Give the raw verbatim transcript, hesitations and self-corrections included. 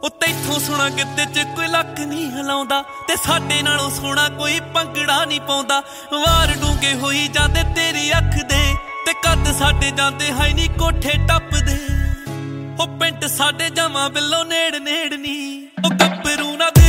ਤੈਥੋਂ ਸੋਹਣਾ ਗਿੱਧੇ ਚ ਕੋਈ ਲੱਕ ਨਹੀਂ ਹਿਲਾਉਂਦਾ ਤੇ ਸਾਡੇ ਨਾਲੋਂ ਸੋਹਣਾ ਕੋਈ ਭੰਗੜਾ ਨਹੀਂ ਪਾਉਂਦਾ। ਵਾਰ ਡੂੰਘੇ ਹੋਈ ਜਾਂਦੇ ਤੇਰੀ ਅੱਖ ਦੇ ਤੇ ਕੱਦ ਸਾਡੇ ਜਾਂਦੇ ਹੈ ਨੀ ਕੋਠੇ ਟੱਪਦੇ। ਉਹ ਪਿੰਡ ਸਾਡੇ ਜਮਾਂ ਬਿੱਲੋ ਨੇੜ ਨੇੜ ਨੀ ਉਹ ਗੱਭਰੂ ਨਾ